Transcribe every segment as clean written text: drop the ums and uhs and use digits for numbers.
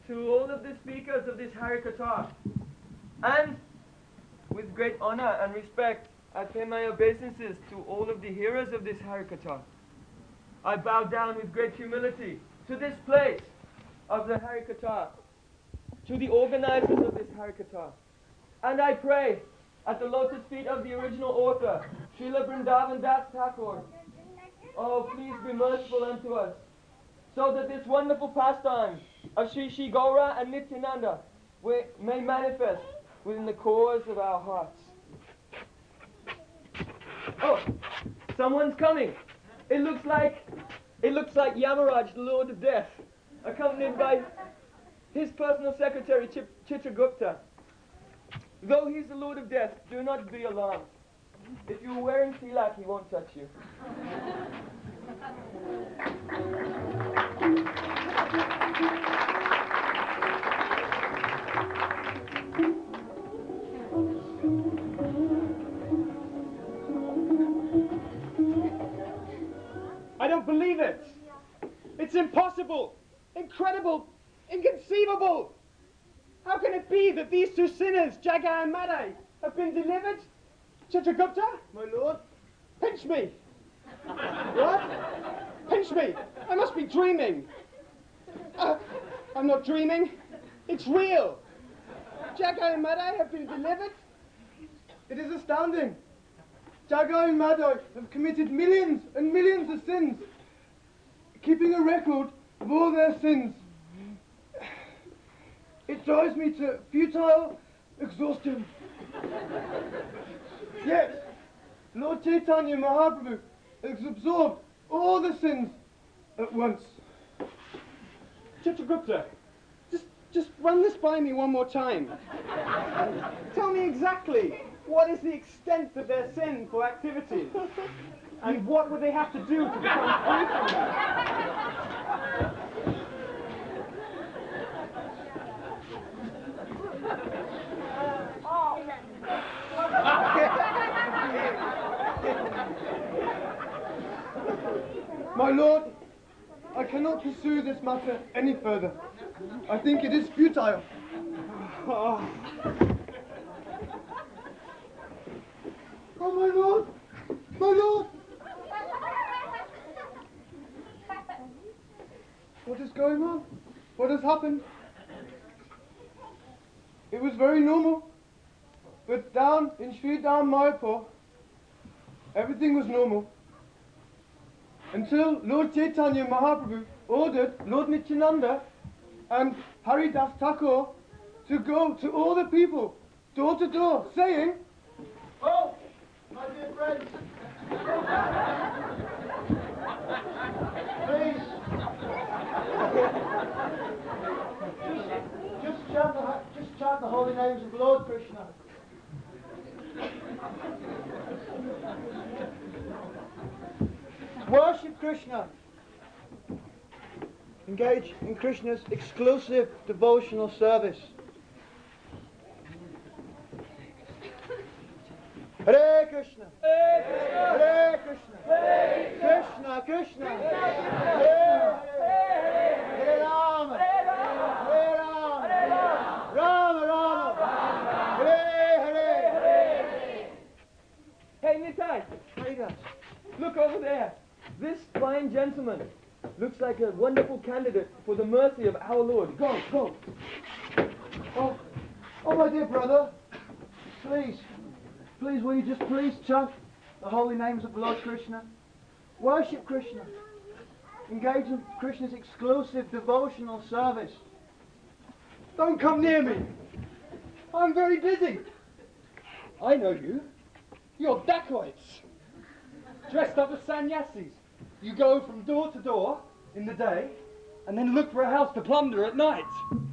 to all of the speakers of this Harikata. And with great honor and respect, I pay my obeisances to all of the hearers of this Harikata. I bow down with great humility to this place of the Harikata, to the organizers of this Harikata. And I pray at the lotus feet of the original author, Srila Vrindavan Das Thakur, oh, please be merciful unto us, so that this wonderful pastime of Sri Sri Gaura and Nityananda may manifest within the cores of our hearts. Oh, someone's coming. It looks like Yamaraj, the Lord of Death, accompanied by his personal secretary, Chitragupta. Though he's the Lord of Death, do not be alarmed. If you're wearing tilak, he won't touch you. I don't believe it. It's impossible, incredible, inconceivable. How can it be that these two sinners, Jagai and Madai, have been delivered? Chitragupta, my lord, pinch me. What? Pinch me. I must be dreaming. I'm not dreaming. It's real. Jagai and Madai have been delivered. It is astounding. Jagai and Madai have committed millions and millions of sins, keeping a record of all their sins. It drives me to futile exhaustion. Yet, Lord Chaitanya Mahaprabhu has absorbed all the sins at once. Chitragupta, just run this by me one more time. Tell me exactly what is the extent of their sinful activity, and what would they have to do to become free from them? My lord, I cannot pursue this matter any further. I think it is futile. Oh, my lord! My lord! What is going on? What has happened? It was very normal. But down in Sri Dham Mayapur, everything was normal. Until Lord Chaitanya Mahaprabhu ordered Lord Nityananda and Haridas Thakur to go to all the people, door to door, saying, "Oh, my dear friends, please, just chant the holy names of Lord Krishna. Worship Krishna. Engage in Krishna's exclusive devotional service. Hare Krishna. Hare Krishna. Krishna Krishna. Hare Hare Rama. Hare Rama. Rama Rama. Hare Hare. Hey, Nitai, Haridas. look over there. This fine gentleman looks like a wonderful candidate for the mercy of our Lord. Go, go. Oh, my dear brother, please, will you just please chant the holy names of Lord Krishna? Worship Krishna. Engage in Krishna's exclusive devotional service. Don't come near me. I'm very busy. I know you. You're dacoits, dressed up as sannyasis. You go from door to door in the day, and then look for a house to plunder at night.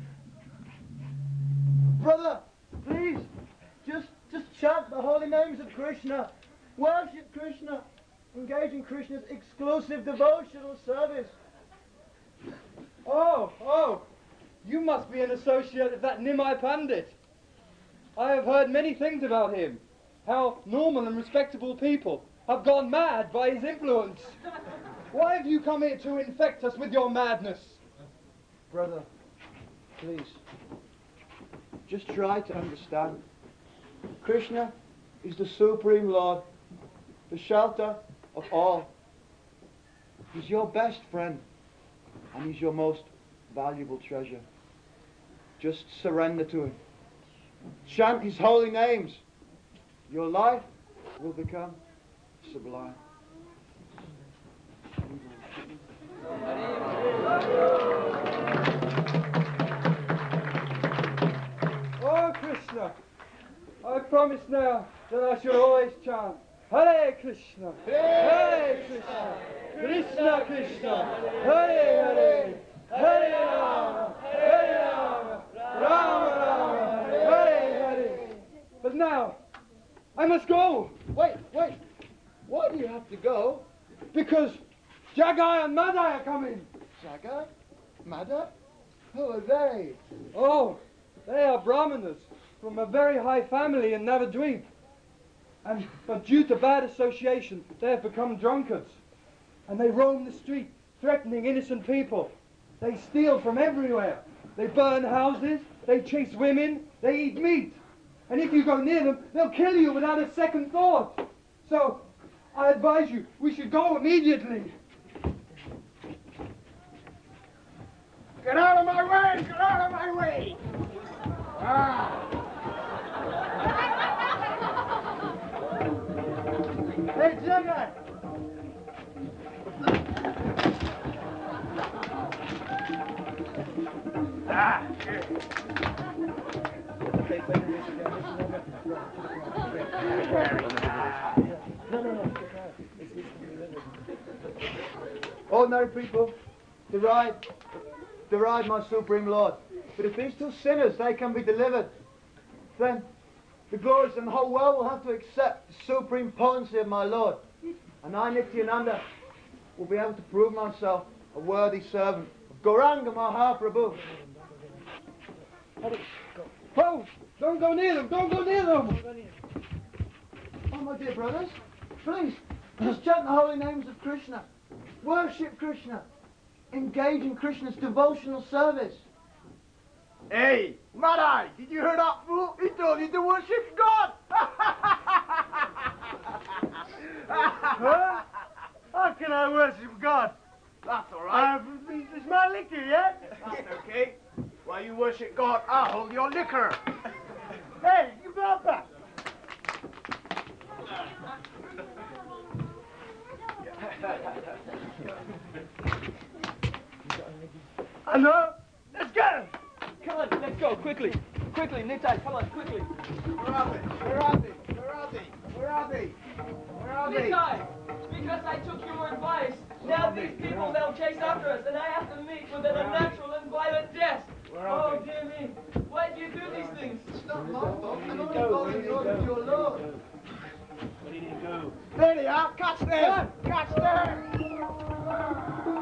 Brother, please, just chant the holy names of Krishna. Worship Krishna. Engage in Krishna's exclusive devotional service. Oh, you must be an associate of that Nimai Pandit. I have heard many things about him, how normal and respectable people have gone mad by his influence. Why have you come here to infect us with your madness? Brother, Please, just try to understand. Krishna is the Supreme Lord, the shelter of all. He's your best friend, and he's your most valuable treasure. Just surrender to him. Chant his holy names. Your life will become sublime. Oh, Krishna, I promise now that I shall always chant Hare Krishna, Hare Krishna, Krishna Krishna, Hare Hare, Hare Rama, Hare Rama, Rama Rama, Hare Hare. But now, I must go. Wait. Why do you have to go? Because Jagai and Madai are coming. Jagai? Madai? Who are they? Oh, they are Brahmanas from a very high family in Navadvip. But due to bad association, they have become drunkards. And they roam the street, threatening innocent people. They steal from everywhere. They burn houses, they chase women, they eat meat. And if you go near them, they'll kill you without a second thought. So, I advise you, we should go immediately. Get out of my way! Get out of my way! Hey, Jagai! Ordinary people deride my Supreme Lord. But if these two sinners, they can be delivered, then the glorious and the whole world will have to accept the supreme potency of my Lord. And I, Nityananda, will be able to prove myself a worthy servant of Gauranga Mahaprabhu. Oh, don't go near them, don't go near them! Oh, my dear brothers, please, just chant the holy names of Krishna. Worship Krishna. Engage in Krishna's devotional service. Hey, Madai, did you hear that fool? He told you to worship God! Huh? How can I worship God? That's all right. It's my liquor, yeah? That's okay. While you worship God, I'll hold your liquor. Hey, you got that? I know. Let's go. Come on, let's go, quickly. Quickly, Nitai, come on, quickly. Where are they? Where are they? Where are they? Where are they? Where are they? Nitai, because I took your advice, now these people, they'll chase after us, and I have to meet with an unnatural and violent death. Oh, dear me. Why do you do these things? It's not my fault. I'm only following the order of your Lord. Where did he go? There they are. Catch them. Catch them.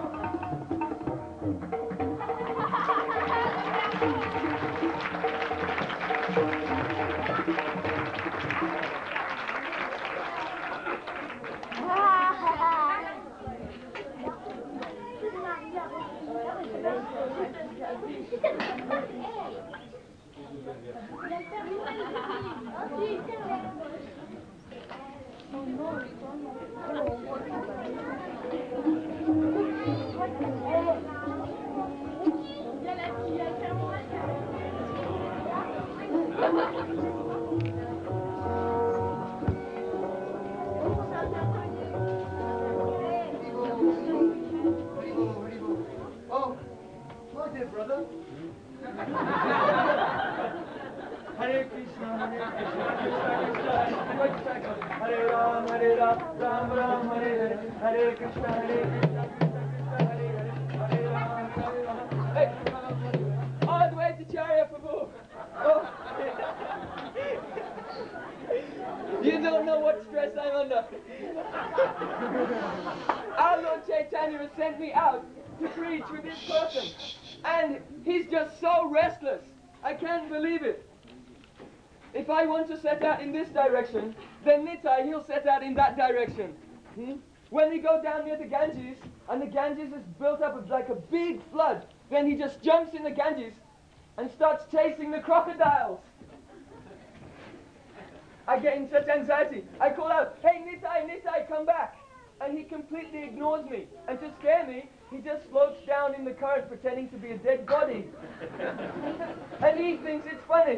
Oh, my dear brother. Hare Krishna, Krishna Krishna, Hare Ram, Ram Ram, Hare Hare, Hare Krishna, Krishna Krishna, Hare Ram, Ram. Hey, all the way to Charya Prabhu. Oh. You don't know what stress I'm under. Our Lord Chaitanya has sent me out to preach with this person, and he's just so restless. I can't believe it. If I want to set out in this direction, then Nitai, he'll set out in that direction. When we go down near the Ganges, and the Ganges is built up of like a big flood, then he just jumps in the Ganges, and starts chasing the crocodiles. I get in such anxiety. I call out, "Hey, Nitai, Nitai, come back!" And he completely ignores me. And to scare me, he just floats down in the current pretending to be a dead body. And he thinks it's funny.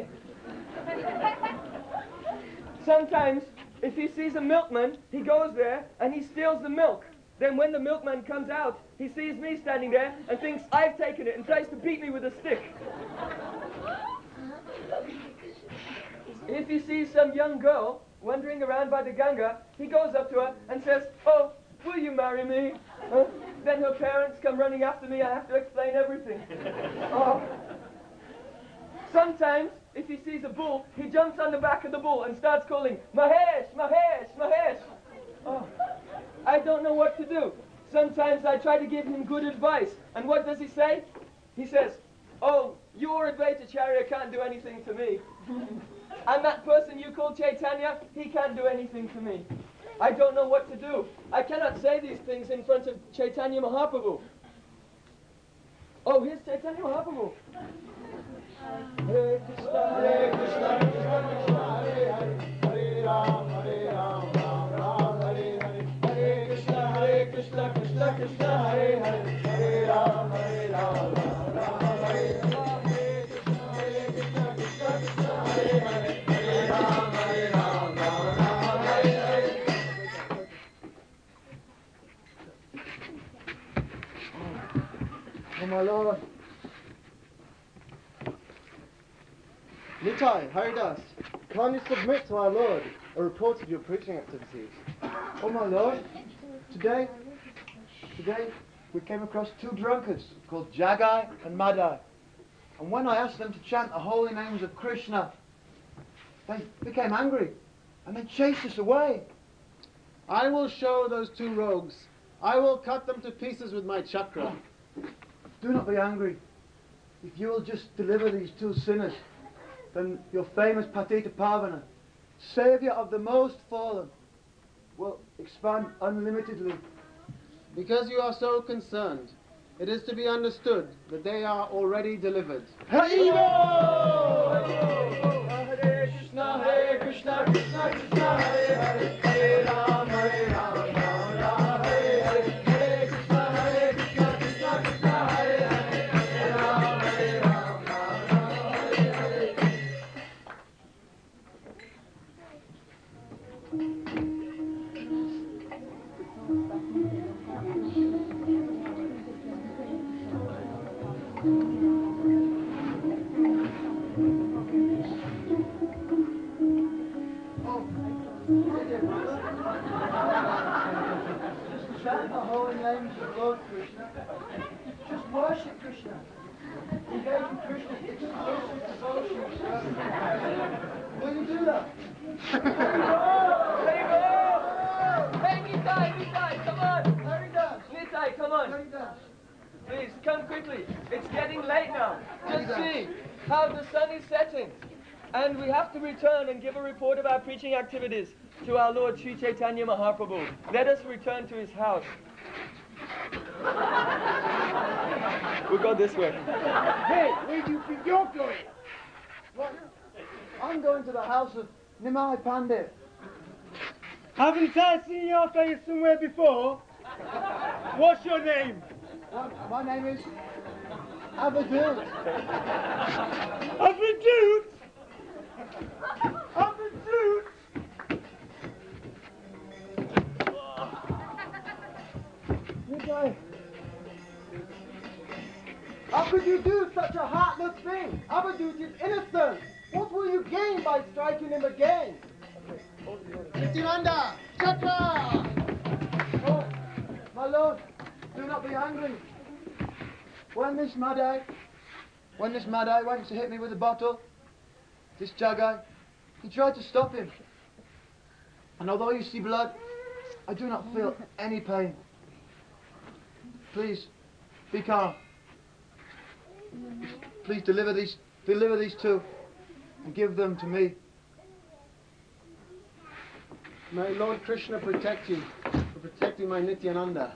Sometimes, if he sees a milkman, he goes there and he steals the milk. Then when the milkman comes out, he sees me standing there and thinks I've taken it and tries to beat me with a stick. If he sees some young girl wandering around by the Ganga, he goes up to her and says, "Oh, will you marry me?" Then her parents come running after me. I have to explain everything. Oh. Sometimes, if he sees a bull, he jumps on the back of the bull and starts calling, "Mahesh, Mahesh, Mahesh." Oh. I don't know what to do. Sometimes I try to give him good advice. And what does he say? He says, "Oh, your Advaitacharya can't do anything to me. And that person you call Chaitanya, he can't do anything to me." I don't know what to do. I cannot say these things in front of Chaitanya Mahaprabhu. Oh, here's Chaitanya Mahaprabhu. Hare Krishna, Hare Krishna, Krishna Krishna, Hare Hare, Hare Ram, Ram Ram, Hare Hare, Hare Krishna, Krishna Krishna, Hare Hare, Hare Ram, Ram Ram, Hare Hare. Oh, my Lord. Nitai, Haridas, kindly submit to our Lord a report of your preaching activities. Oh, my Lord. Today, we came across two drunkards called Jagai and Madai. And when I asked them to chant the holy names of Krishna, they became angry and they chased us away. I will show those two rogues. I will cut them to pieces with my chakra. Do not be angry. If you will just deliver these two sinners, then your famous Patita Pavana, Saviour of the most fallen, will expand unlimitedly. Because you are so concerned, it is to be understood that they are already delivered. Hare Krishna, Hare Krishna, Krishna Krishna, Hare Hare, Hare Ram, Ram Ram, Hare Hare, Hare Krishna, Krishna Krishna, Hare Hare, Hare Ram, Ram Ram, Hare Hare. Just chant the holy names of Lord Krishna. Just worship Krishna. Engage in Krishna's exclusive devotion service. Will you do that? Hey, Nitai, come on! Haridas! Nitai, come on! Haridas! Please, come quickly. It's getting late now. Just see how the sun is setting. And we have to return and give a report of our preaching activities to our Lord Sri Chaitanya Mahaprabhu. Let us return to his house. We'll go this way. Hey, where do you think you're going? What? I'm going to the house of Nimai Pandit. Haven't I seen your face somewhere before? What's your name? My name is Avadut. Avadut? Avadut? Nitai, how could you do such a heartless thing? Avadut is innocent. What will you gain by striking him again? Nityananda, chakra! Oh, my lord, do not be angry. When this Madai went to hit me with a bottle, this Jagai, he tried to stop him. And although you see blood, I do not feel any pain. Please, be calm. Please deliver these two and give them to me. May Lord Krishna protect you for protecting my Nityananda.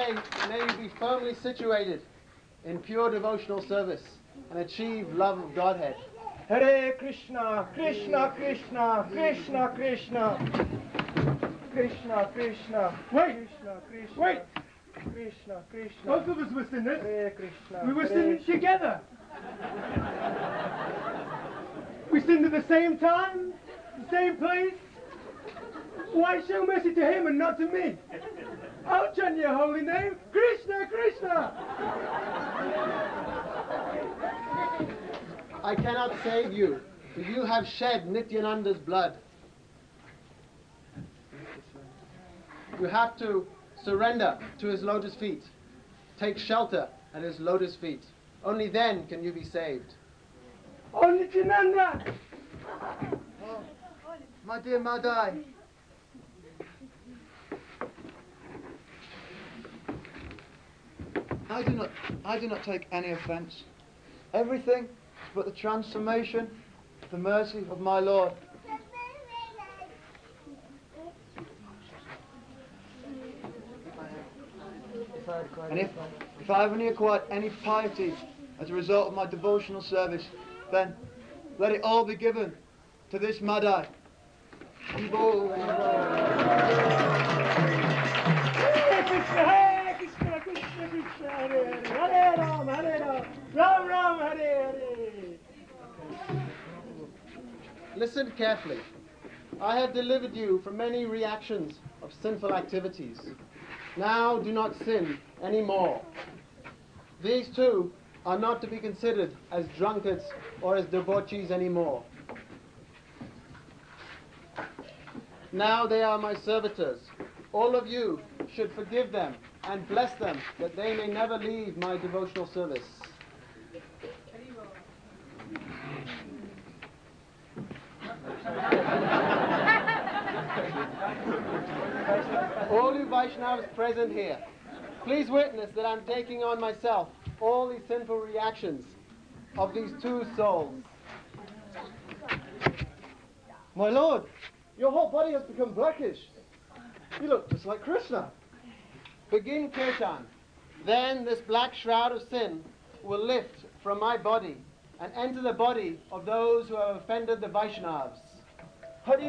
may you be firmly situated in pure devotional service and achieve love of Godhead. Hare Krishna, Krishna Krishna, Krishna Krishna, Krishna Krishna. Wait, Krishna Krishna. Wait. Krishna Krishna. Both of us were sinners. Hare Krishna. We were sinning together. We sinned at the same time, the same place. Why show mercy to him and not to me? I'll chant your holy name, Krishna Krishna. I cannot save you, for you have shed Nityananda's blood. You have to surrender to his lotus feet. Take shelter at his lotus feet. Only then can you be saved. Oh, Nityananda! Oh, my dear Madai. I do not take any offence. Everything is but the transformation of the mercy of my Lord. And if I have only acquired any piety as a result of my devotional service, then let it all be given to this Madai. Hare Krishna, Krishna Krishna, Hare Hare, Hare Ram, Ram Ram, Hare Hare. Listen carefully. I have delivered you from many reactions of sinful activities. Now do not sin anymore. These two are not to be considered as drunkards or as debauchees anymore. Now they are my servitors. All of you should forgive them and bless them, that they may never leave my devotional service. All you Vaishnavas present here, please witness that I'm taking on myself all these sinful reactions of these two souls. My Lord, your whole body has become blackish. You look just like Krishna. Begin Kirtan. Then this black shroud of sin will lift from my body and enter the body of those who have offended the Vaishnavas. Hari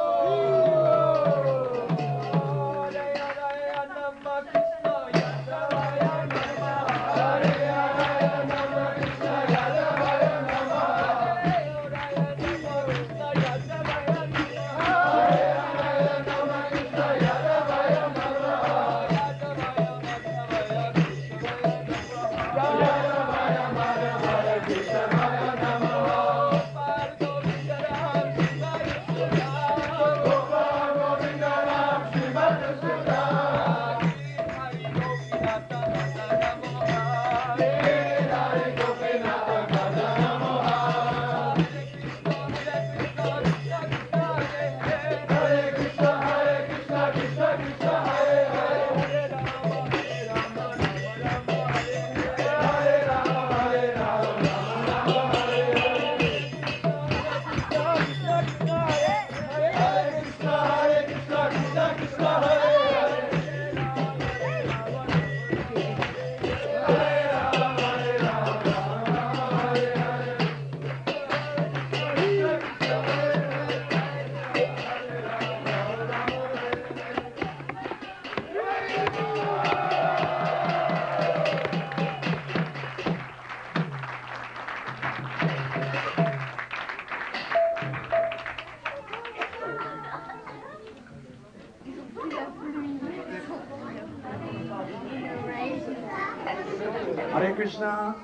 Krishna,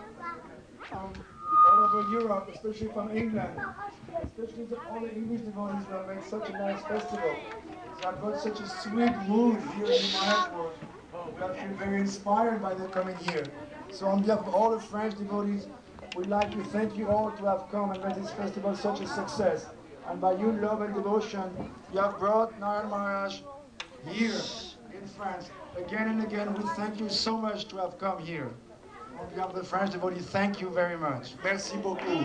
all over Europe, especially from England, especially to all the English devotees that make such a nice festival. So I've got such a sweet mood here in Mayapur. I feel very inspired by them coming here. So on behalf of all the French devotees, we'd like to thank you all to have come and made this festival such a success. And by your love and devotion, you have brought Narayan Maharaj here in France. Again and again, we thank you so much to have come here. On behalf of the French devotees, thank you very much. Merci beaucoup.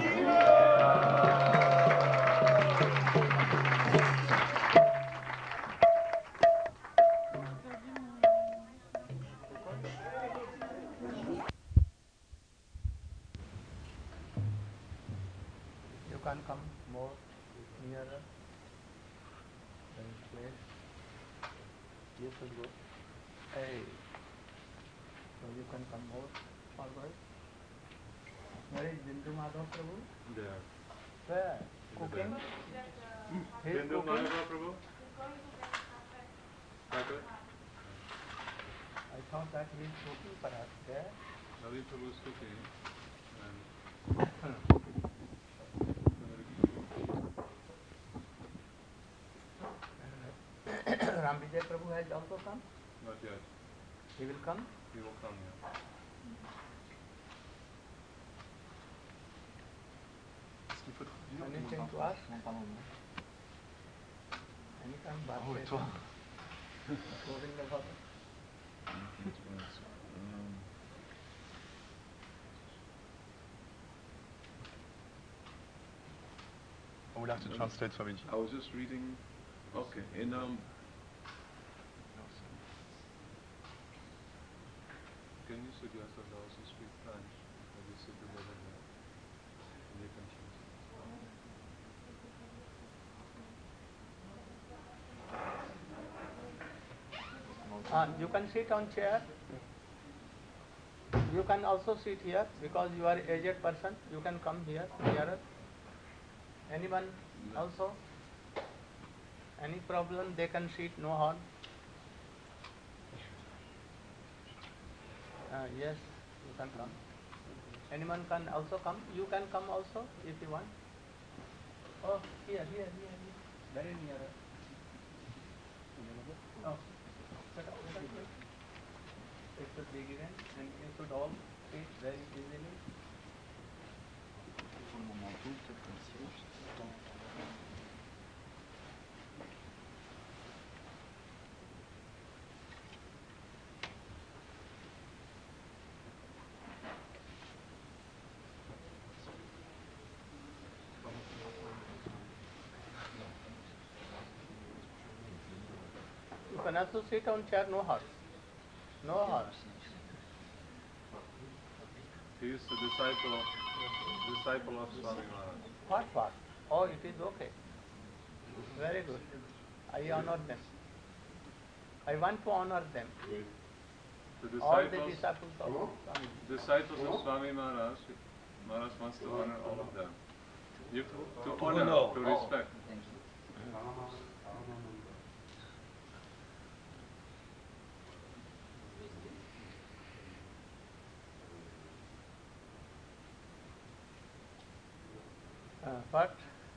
can come more nearer. Then place. Yes, is good. Hey. So you can come more forward. Where is Bindu Madhav Prabhu? There. Where? Cooking? He is Bindu cooking? Madhava Prabhu? Carpet? I thought that he is cooking perhaps there. Ravi Prabhu is cooking. And Ram Vijay Prabhu has also come. not yet. He will come. He will come here. Anything to ask? Anytime baat Oh, toi. Govinda Bhata. I will have to translate Swamiji. I was just reading. Okay, in Can you suggest us also speak French? Or we sit together there? And you can choose. You can sit on chair. You can also sit here because you are aged person. You can come here nearer. Anyone also? Any problem? They can sit. No harm. Yes, you can come. Anyone can also come. You can come also if you want. Oh, here. Very nearer. Oh. It should begin and you should all sit very easily. You can also sit on chair, no horse. No horse. He is the disciple of Swami Maharaj. What? Oh, it is okay. Very good. I honor them. I want to honor them. The All the disciples of Swami. disciples of Swami Maharaj, Maharaj wants to honor all of them. You to honor, to respect. What?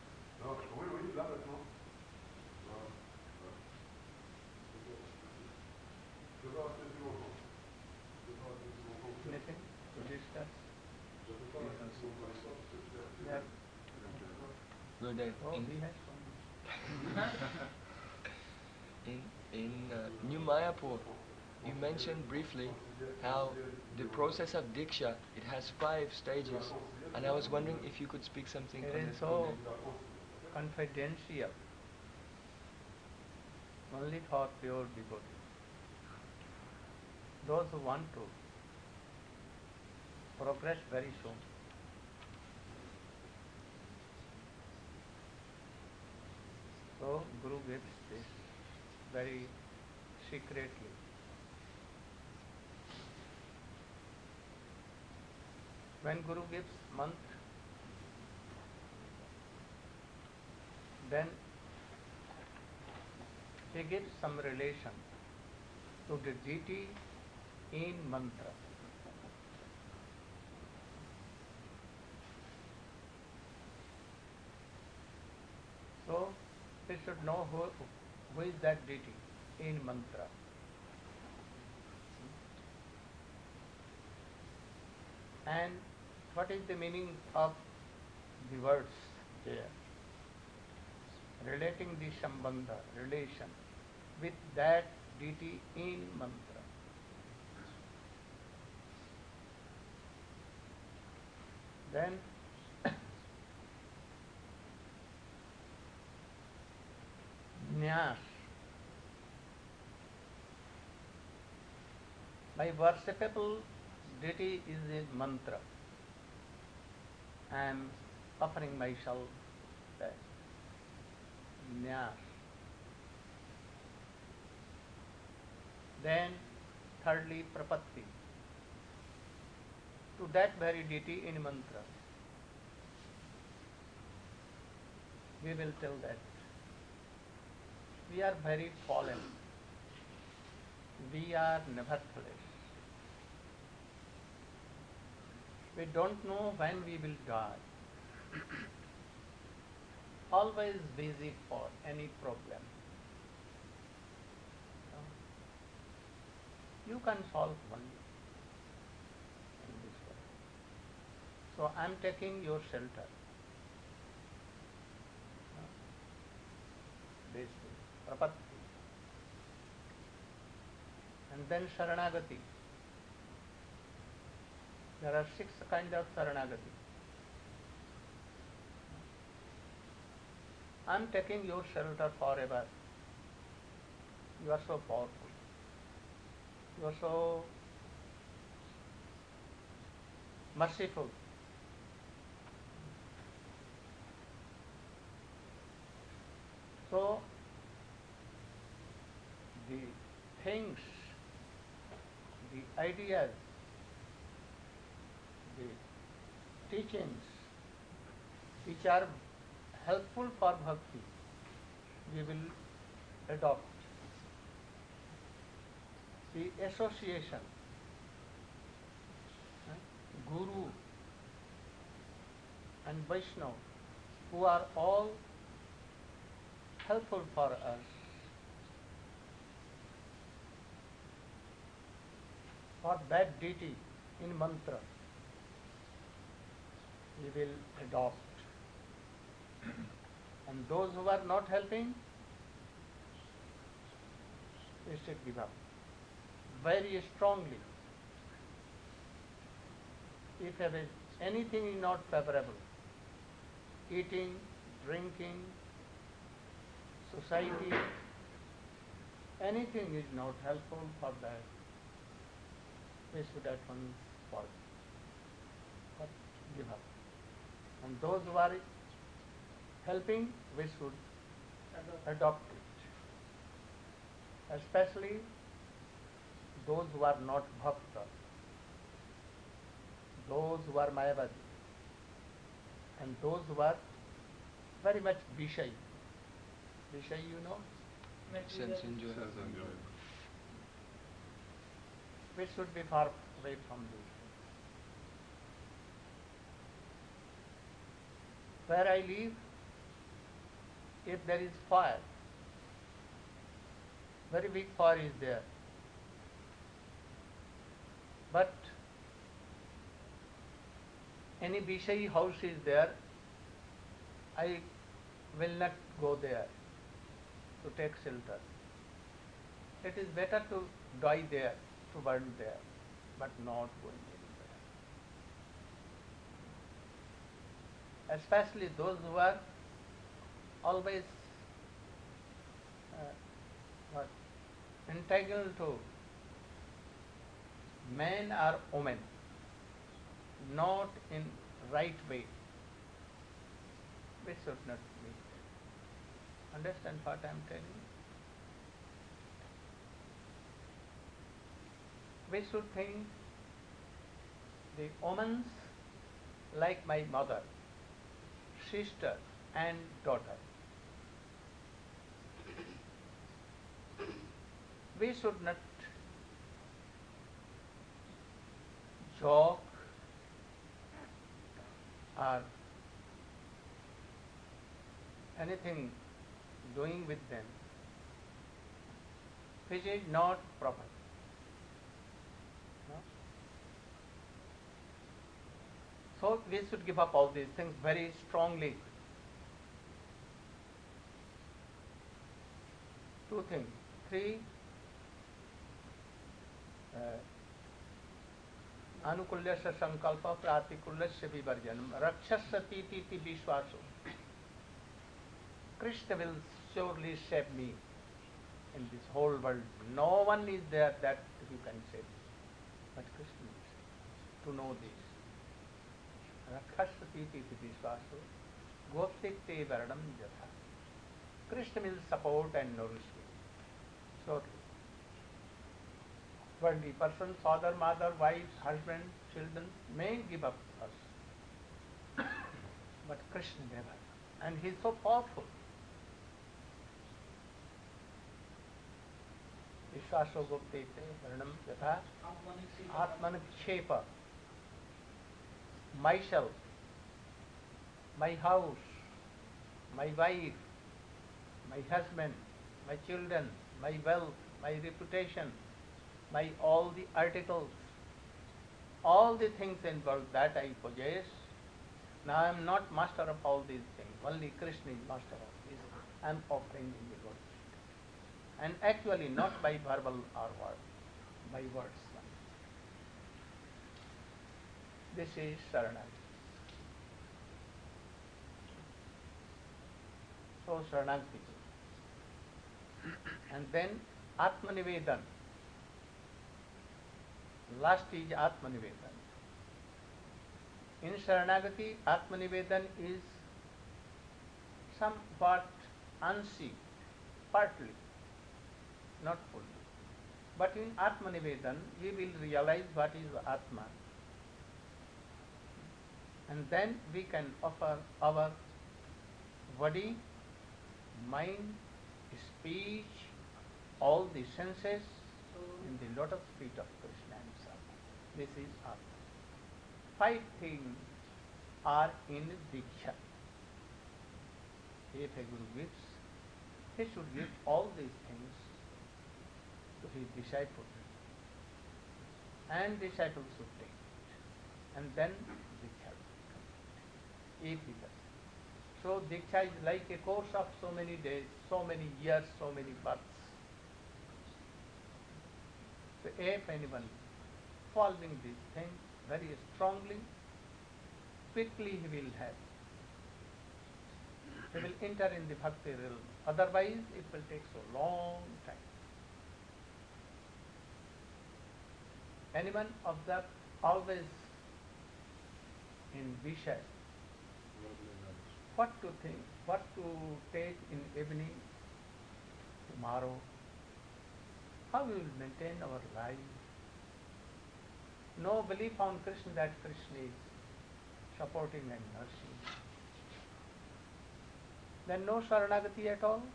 Anything to discuss? Yeah. Good day. Oh, he has one. In New Mayapur, you mentioned briefly how the process of Diksha, it has 5 stages, and I was wondering if you could speak something It on is this. so confidential. Only for pure devotees. Those who want to progress very soon. So Guru gives this very secretly. When Guru gives mantra, then he gives some relation to the deity in mantra. So we should know who is that deity in mantra. And what is the meaning of the words there? Relating the sambandha, relation with that deity in mantra. Then Nyas. My worshipable deity is a mantra. I am offering myself Nyas. Then thirdly Prapatti. To that very deity in mantra. We will tell that. We are very fallen. We are nevertheless. We don't know when we will die. Always busy for any problem. You can solve only in this way. So I am taking your shelter. This is Prapatti. And then Sharanagati. There are 6 kinds of Sharanagati. I am taking your shelter forever. You are so powerful. You are so merciful. So, the things, the ideas, the teachings which are helpful for bhakti, we will adopt. The association, Guru and Vaishnava, who are all helpful for us, for that deity in mantra, we will adopt. And those who are not helping, we should give up very strongly. If anything is not favorable, eating, drinking, society, anything is not helpful for that, we should at once forget, give up. And those who are helping, we should adopt it. Especially those who are not bhakta, those who are mayavadi, and those who are very much Vishay. Vishay, you know? Sense enjoyment. We should be far away from this. Where I live, if there is fire, very big fire is there, but any Vishayi house is there, I will not go there to take shelter. It is better to die there, to burn there, but not going anywhere. Especially those who are always entangled to men or women, not in right way. We should not meet. Understand what I am telling? We should think the women like my mother, sister and daughter. We should not joke or anything doing with them which is not proper. No? So we should give up all these things very strongly. 2 things. 3, अनुकूल्यस्य संकल्प प्रातिकूल्यस्य विवर्जनम रक्षसतीति विश्वासो. Krishna will surely save me in this whole world. No one is there that you can save. But Krishna will save. To know this. Rakshasatiti vishvaso goptikte varanam jatha. Krishna will support and nourish you. So, worldly persons, father, mother, wife, husband, children may give up us, but Krishna never. And he is so powerful. Vishwaso Guptete Varanam Yatha Atmanikshepa. Myself, my house, my wife, my husband, my children, my wealth, my reputation, my all the articles, all the things in world that I possess. Now I am not master of all these things. Only Krishna is master of this. I am offering in the world. And actually not by verbal or word, by words. This is Saranagati. So Saranagati. And then Atmanivedan. Last is Atmanivedan. In Saranagati, Atmanivedan is somewhat unseen, partly, not fully. But in Atmanivedan, we will realize what is Atma. And then we can offer our body, mind, speech, all the senses in the lotus feet of Krishna himself. This is Atma. 5 things are in Diksha. If a Guru gives, he should give all these things to his disciples. And disciples should take it. And then Diksha will come. If he does. So Diksha is like a course of so many days, so many years, so many births. So if anyone following these things very strongly, quickly he will have. He will enter in the bhakti realm. Otherwise it will take so long time. Anyone observe always in Vishaya what to think, what to take in evening, tomorrow, how we will maintain our life. No belief on Krishna that Krishna is supporting and nursing. Then no Saranagati at all.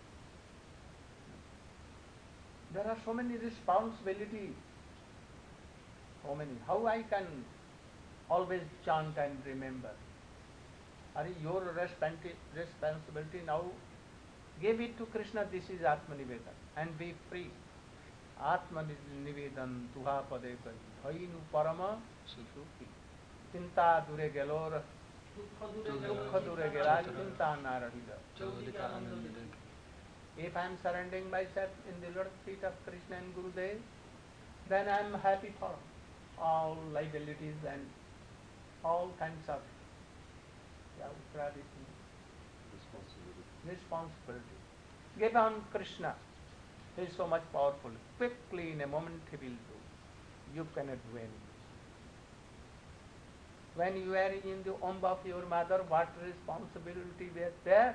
There are so many responsibilities. So many. How I can always chant and remember? Are your responsibility now? Give it to Krishna. This is Atmanivedan. And be free. Atmanivedan tuha pade kari. Bhainu parama sukhi. Chinta dure gelor. Dukha dure gelaj. Chinta narahida. If I am surrendering myself in the lotus feet of Krishna and Gurudev, then I am happy for all liabilities and all kinds of responsibility. Give on Krishna. He is so much powerful. Quickly, in a moment, he will do. You cannot do anything. When you are in the womb of your mother, what responsibility was there?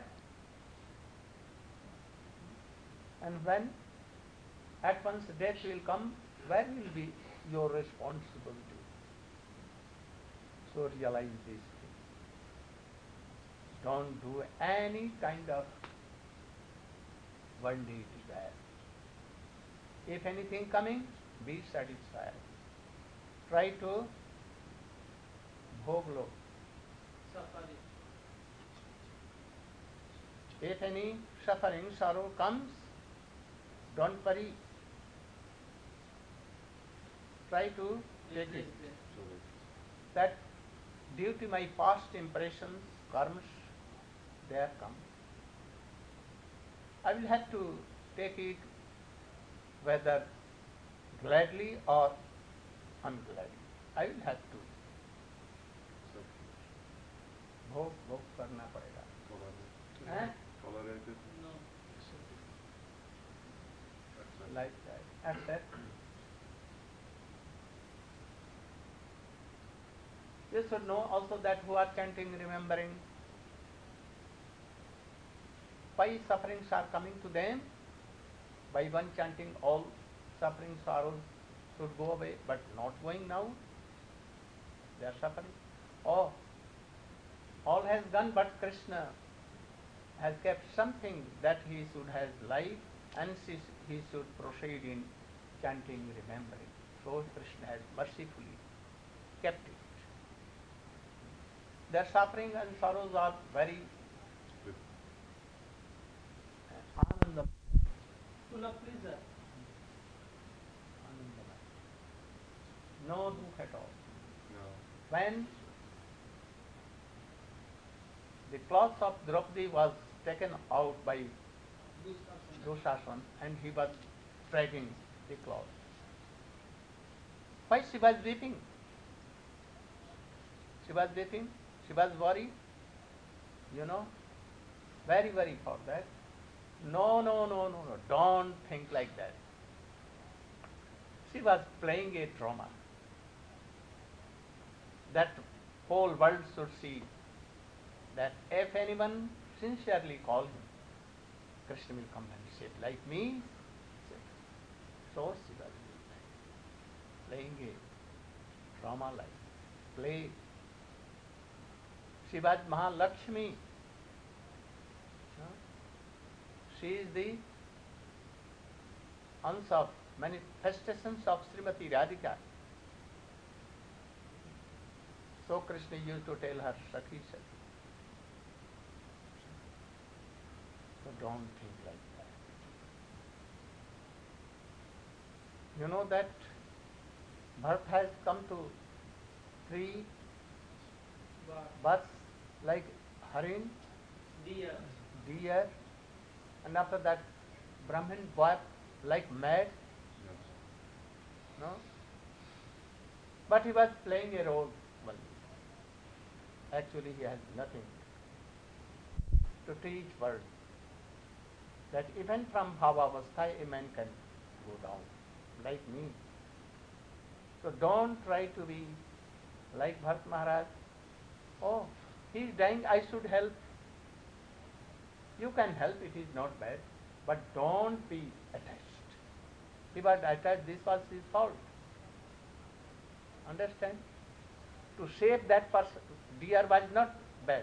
And when at once death will come, where will be your responsibility? So realize this thing. Don't do any kind of worldly desire. If anything coming, be satisfied. Try to bhoglo. If any suffering, sorrow comes, don't worry. Try to take it. That due to my past impressions, karmas, they have come. I will have to take it whether gladly or ungladly. I will have to. भोग करना पड़ेगा. Tolerated? No. Like that. Accept. You should know also that who are chanting, remembering, Why sufferings are coming to them? By one chanting, all suffering, sorrows should go away, but not going now. They are suffering. Oh, all has gone, but Krishna has kept something that he should have life, and he should proceed in chanting, remembering. So Krishna has mercifully kept it. Their suffering and sorrows are very anandam, full of pleasure. Anandamay. No dukh at all. No. When the cloth of Draupadi was taken out by Dushasan and he was dragging the cloth, why she was weeping? She was weeping, she was worried, very worried for that. No, don't think like that. She was playing a drama. That whole world should see that if anyone sincerely call him, Krishna will come and save. Like me, so she was playing a drama like play. She was Mahalakshmi. She is the ansh of manifestations of Srimati Radhika. So Krishna used to tell her, Sakhi, Sakhi. So don't think like that. You know that birth has come to 3 births like Harin, deer, and after that Brahmin boy like mad. No? But he was playing a role. Well, actually he has nothing to teach world. That even from Bhavavastha a man can go down, like me. So don't try to be like Bharat Maharaj. Oh, he is dying, I should help. You can help, it is not bad, but don't be attached. He was attached, this was his fault. Understand? To save that person, deer was not bad.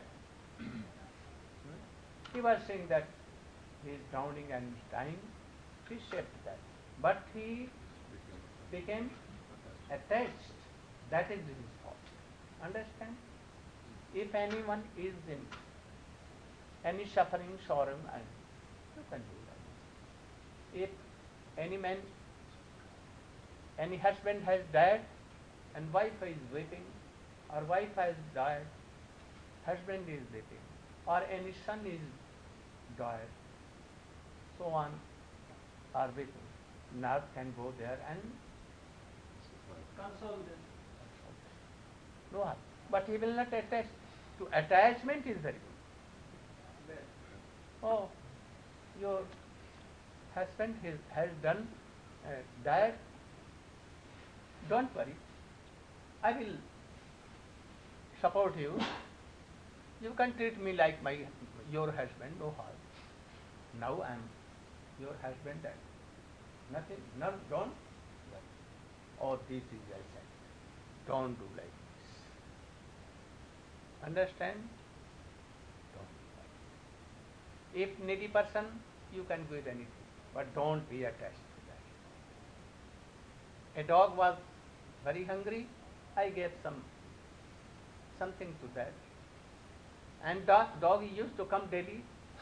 He was saying that he is drowning and dying, he saved that. But he became attached, that is his fault. Understand? If anyone is in any suffering, sorrow, and you can do that. If any man, any husband has died and wife is weeping, or wife has died, husband is weeping, or any son is died, so on, are weeping, Nath can go there and console them. No harm. But he will not attach. To attachment is very good. Oh, your husband has done died. Don't worry. I will support you. You can treat me like your husband, no harm. Now I am your husband and nothing, no, don't. Oh, this is I said. Don't do like this. Understand? Don't do like this. If needy person, you can give anything, but don't be attached to that. A dog was very hungry, I gave something to that. And dog used to come daily.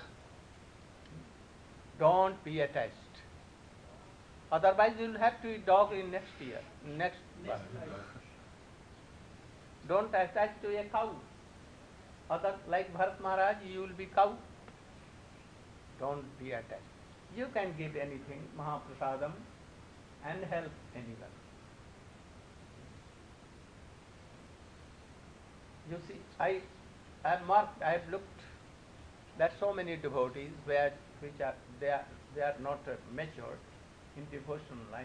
Don't be attached. Otherwise you will have to eat dog in next year, next birth. Don't attach to a cow. Like Bharat Maharaj, you will be cow. Don't be attached. You can give anything, Mahaprasadam, and help anyone. You see, I have marked, I have looked that so many devotees they are not matured in devotional line.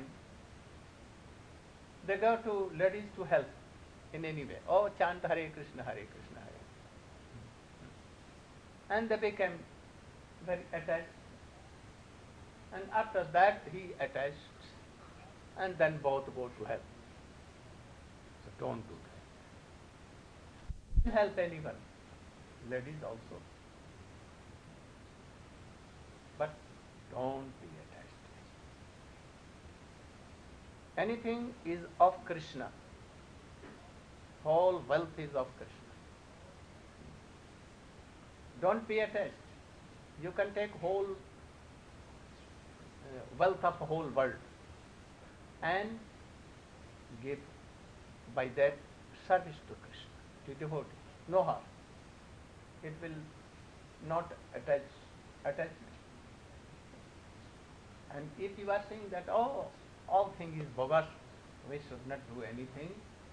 They go to ladies to help in any way. Oh, chant Hare Krishna, Hare Krishna, Hare. And they became very attached. And after that he attached, and then both go to hell. So don't do that. Help anyone, ladies also. But don't be attached. Anything is of Krishna. Whole wealth is of Krishna. Don't be attached. You can take whole wealth of the whole world and give by that service to Krishna, to devotees. No harm. It will not attachment. And if you are saying that, oh, all thing is bogus, we should not do anything,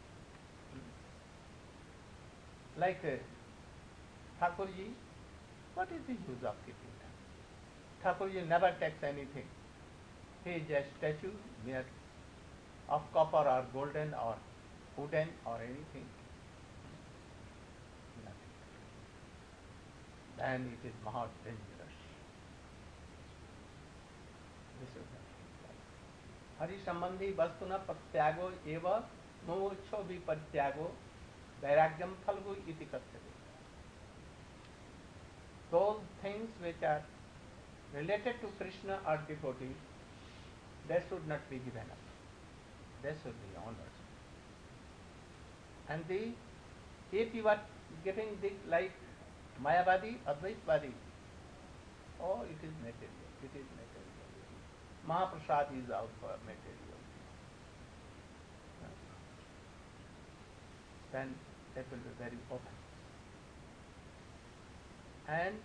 like Thakurji, what is the use of keeping them? Thakurji never takes anything. He is a statue mere of copper or golden or wooden or anything. Nothing. Then it is more dangerous. This is not. Hari sambandhi vastuna patyago eva moksho vipatyago vairagyam phalgu iti katyate. Those things which are related to Krishna or devotees, they should not be given up. They should be honored. And if you are getting this like Mayavadi, Advaitvadi, oh, it is material. It is material. Mahaprasad is also material. Then that will be very open. And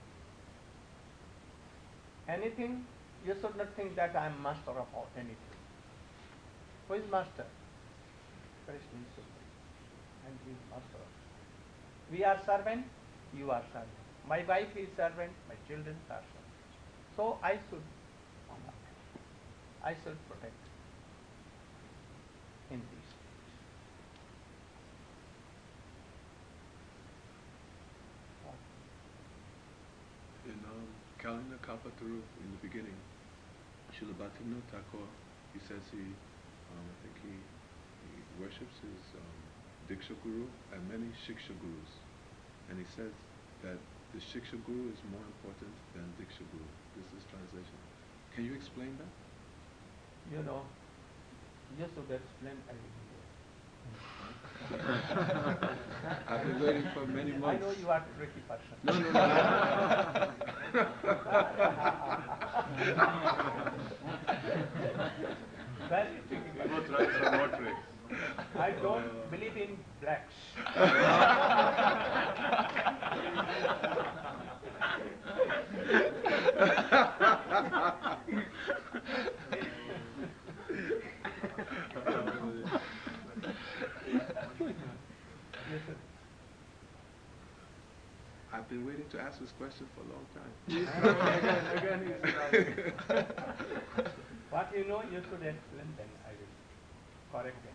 anything, you should not think that I am master of anything. Who is master? Krishna is supreme, and he is master of it. We are servant, you are servant. My wife is servant, my children are servant. So I should honor them. I should protect them in these things. In Kalina Kalpataru, in the beginning, Srila Bhaktivinoda Thakur, he says I think he worships his Diksha Guru and many Shiksha Gurus. And he says that the Shiksha Guru is more important than Diksha Guru. This is translation. Can you explain that? You know, you should explain everything. I've been waiting for many months. I know you are a tricky person. No. Very tricky person. We'll try some more tricks. I don't believe in blacks. I've been waiting to ask this question for a long time. Again, what you know, you should explain, then I will correct anything.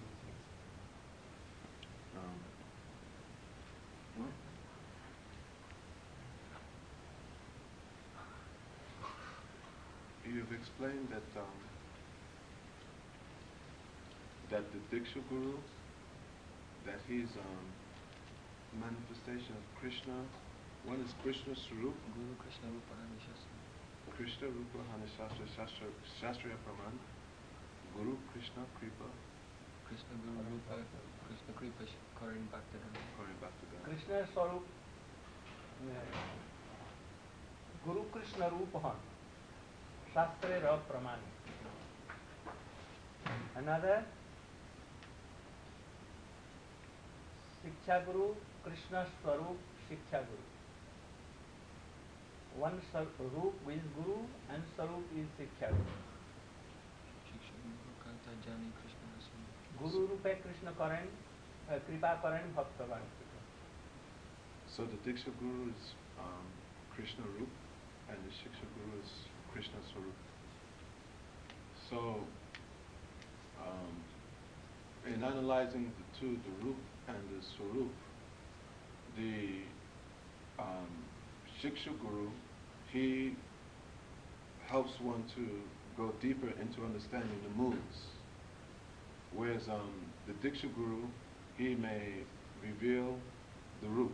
You've explained that that the Diksha Guru, that he's manifestation of Krishna. One is Krishna Swarup. Guru Krishna Rupa Hanishastra. Krishna Rupa Hanishastra Shastriya Praman. Guru Krishna Kripa. Krishna Guru Rupa Krishna Kripa Karan Bhaktadan. Krishna Swarup, Guru Krishna Rupa Shastre Ra Pramani. Another Shiksha Guru, Krishna Swarup, Shiksha Guru. One Swarup is Guru and Swarup is Shiksha Guru. Shiksha Guru Kata Jani Krishna Asmi. Guru Rupe Krishna Karan, Kripa Karan Bhaktavan. So the Diksha Guru is Krishna Rup and the Shiksha Guru is Krishna Swarup. So in analyzing the two, the Rup and the Swarup, the Shiksha Guru he helps one to go deeper into understanding the moods. Whereas the Diksha Guru, he may reveal the root.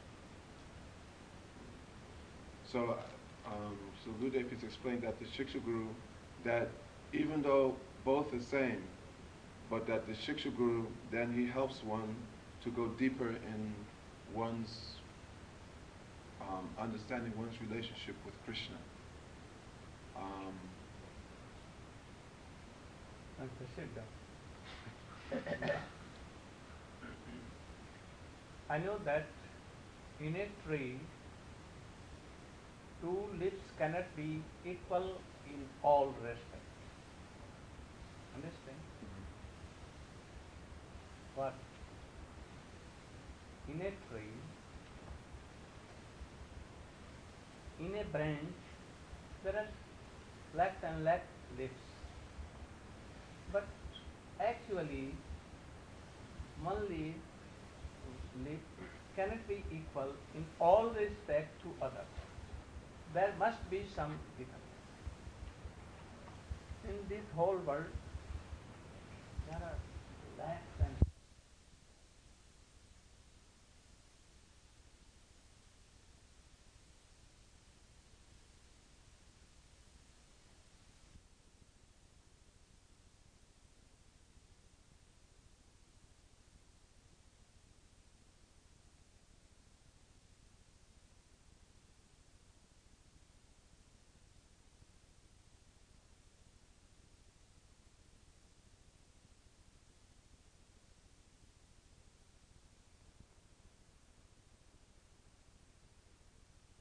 So, so Gurudev has explained that the Shiksha Guru, that even though both are same, but that the Shiksha Guru, then he helps one to go deeper in one's understanding one's relationship with Krishna. I know that in a tree, two leaves cannot be equal in all respects. Understand? But in a tree, in a branch, there are lakh and lakh leaves. But actually, one leaf cannot be equal in all respect to others. There must be some difference. In this whole world, there are lakhs